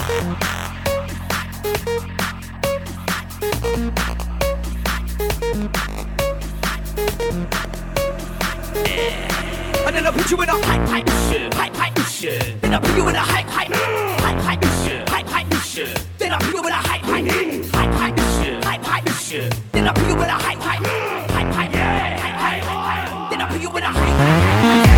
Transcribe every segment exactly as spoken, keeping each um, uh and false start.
And then I put you in a hype, hype, shit, hype, hype, shit. Then I put you in a hype, hype, hype, hype, shit, hype, hype, shit. Then I put you in a hype, hype, hype, hype, shit, hype, hype, shit. Then I put you in a hype, hype, hype, hype, hype, hype. Then I put you in a hype.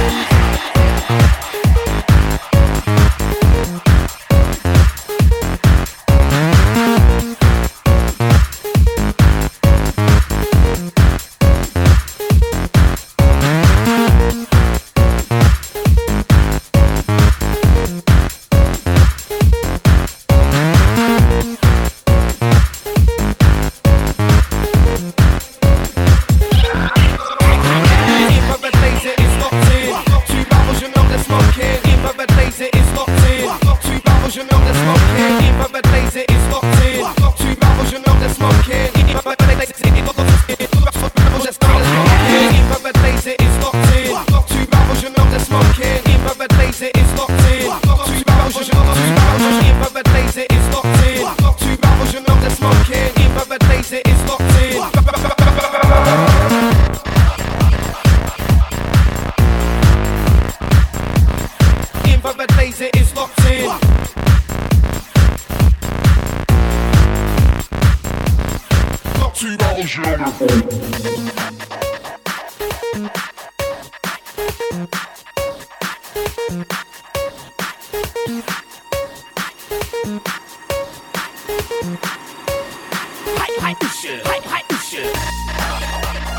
Hype, hype, shit, hype, hype, shit.